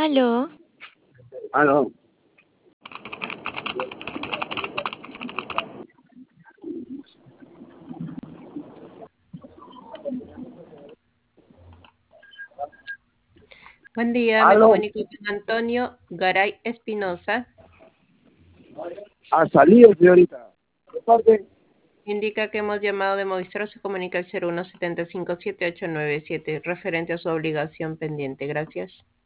Aló, Ah, no. Buen día, me Aló. comunico con Antonio Garay Espinosa. Ha salido, señorita. De parte. Indica que hemos llamado de Movistar, se comunica al 01757897 referente a su obligación pendiente. Gracias.